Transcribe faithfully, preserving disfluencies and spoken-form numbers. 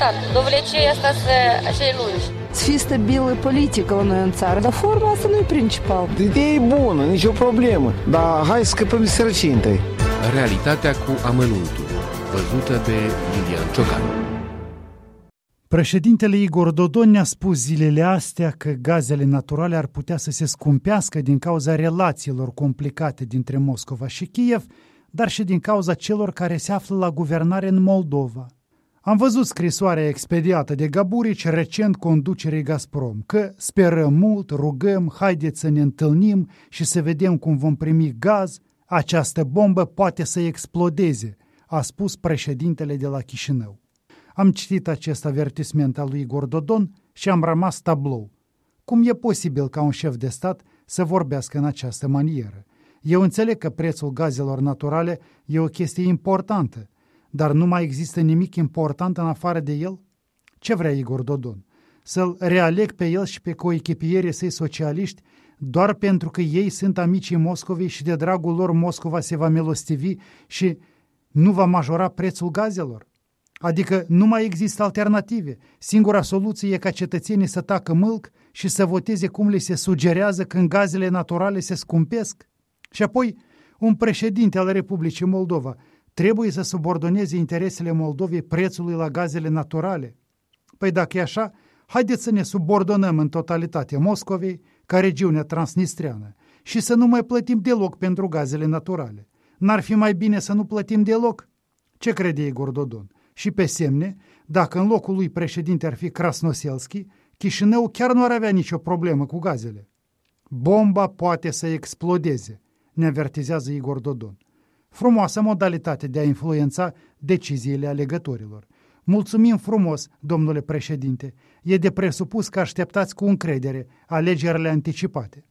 clar. Довлече остаться acei lungi. Să fie stabilă politică la noi în țară, dar forma asta nu e principal. Ideea e bună, nicio problemă, dar hai să scăpăm de sărăcie întâi. Realitatea cu amănuntul, văzută de Lilian Ciocan. Președintele Igor Dodon ne-a spus zilele astea că gazele naturale ar putea să se scumpească din cauza relațiilor complicate dintre Moscova și Kiev, dar și din cauza celor care se află la guvernare în Moldova. Am văzut scrisoarea expediată de Gaburici recent conducerii Gazprom, că sperăm mult, rugăm, haideți să ne întâlnim și să vedem cum vom primi gaz, această bombă poate să explodeze, a spus președintele de la Chișinău. Am citit acest avertisment al lui Igor Dodon și am rămas tablou. Cum e posibil ca un șef de stat să vorbească în această manieră? Eu înțeleg că prețul gazelor naturale e o chestie importantă, dar nu mai există nimic important în afară de el? Ce vrea Igor Dodon? Să-l realeg pe el și pe coechipierii săi socialiști doar pentru că ei sunt amicii Moscovei și de dragul lor Moscova se va milostivi și nu va majora prețul gazelor? Adică nu mai există alternative. Singura soluție e ca cetățenii să tacă mâlc și să voteze cum le se sugerează când gazele naturale se scumpesc? Și apoi, un președinte al Republicii Moldova trebuie să subordoneze interesele Moldovei prețului la gazele naturale? Păi dacă e așa, haideți să ne subordonăm în totalitate Moscovei ca regiunea transnistreană și să nu mai plătim deloc pentru gazele naturale. N-ar fi mai bine să nu plătim deloc? Ce crede Igor Dodon? Și pe semne, dacă în locul lui președinte ar fi Krasnoselski, Chișinău chiar nu ar avea nicio problemă cu gazele. Bomba poate să explodeze, ne avertizează Igor Dodon. Frumoasă modalitate de a influența deciziile alegătorilor. Mulțumim frumos, domnule președinte, e de presupus că așteptați cu încredere alegerile anticipate.